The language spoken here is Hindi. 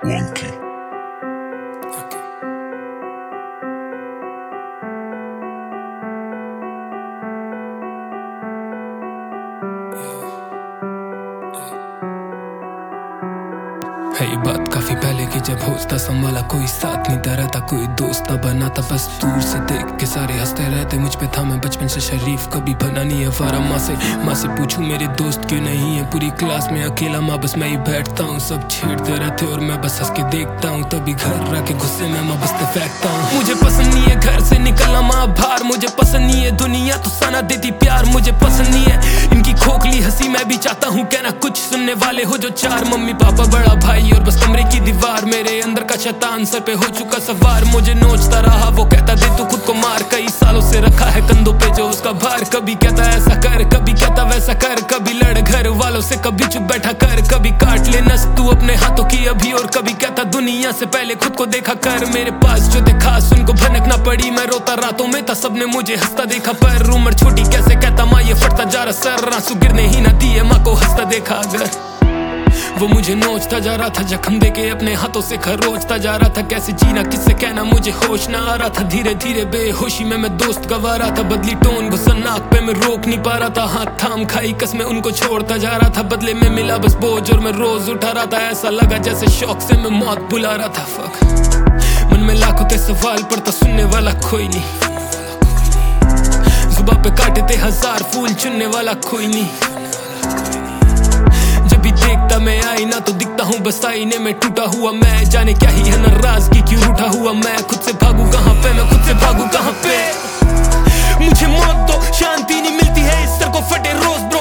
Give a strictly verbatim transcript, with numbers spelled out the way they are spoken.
Wonky. है ये बात काफी पहले की, जब होता संभाला कोई साथ नहीं दे रहा था, कोई दोस्त ना बना था, बस दूर से देख के सारे हंसते रहते मुझ पे था। मैं बचपन से शरीफ कभी बना नहीं है फारा। माँ से माँ से पूछूं मेरे दोस्त क्यों नहीं है, पूरी क्लास में अकेला माँ बस मैं ही बैठता हूँ। सब छेड़ते रहते और मैं बस हंस के देखता हूँ, तभी घर आके गुस्से में माँ बस्ते फेंकता हूँ। मुझे पसंद नहीं है घर से निकलना माँ बाहर, मुझे पसंद नहीं है दुनिया तो सना देती प्यार, मुझे पसंद नहीं है इनकी खोखली हंसी। मैं भी चाहता हूँ कहना कुछ, सुनने वाले हो जो चार, मम्मी पापा बड़ा भाई और बस कमरे की दीवार। मेरे अंदर का शैतान सर पे हो चुका सवार, मुझे नोचता रहा वो कहता दे तू खुद को मार। कई सालों से रखा है कंधों पे जो उसका भार, कभी कहता ऐसा कर कभी कहता वैसा कर, कभी लड़ घर वालों से कभी चुप बैठा कर, कभी काट ले नस तू अपने हाथों की अभी, और कभी कहता दुनिया से पहले खुद को देखा कर। मेरे पास जो देखा उनको भनकना पड़ी, मैं रोता रातों में था सबने मुझे हंसता देखा, पर उम्र छोटी कैसे कहता माँ ये फटता जा रहा सर, आंसू गिरने ही ना दिए माँ को हंसता देखा। अगर वो मुझे नोचता जा रहा था, जख्म देके अपने हाथों से खरोचता जा रहा था, कैसे जीना किससे कहना मुझे होश ना आ रहा था। धीरे धीरे बेहोशी में मैं दोस्त गवा रहा था, बदली टोन गुस्सा नाक पे मैं रोक नहीं पा रहा था, हाथ थाम खाई कसमें उनको छोड़ता जा रहा था, बदले में मिला बस बोझ और मैं रोज उठा रहा था। ऐसा लगा जैसे शौक से मैं मौत बुला रहा था। फक मन में लाखों थे सवाल पर तो सुनने वाला कोई नहीं, जुबान पे काटे थे हजार फूल चुनने वाला कोई नहीं। देखता मैं आईना तो दिखता हूँ बस आईने में टूटा हुआ मैं, जाने क्या ही है नाराजगी क्यों रूठा हुआ मैं, खुद से भागू कहाँ पे मैं खुद से भागू कहाँ पे। मुझे मौत दो शांति नहीं मिलती है इस सर को फटे रोज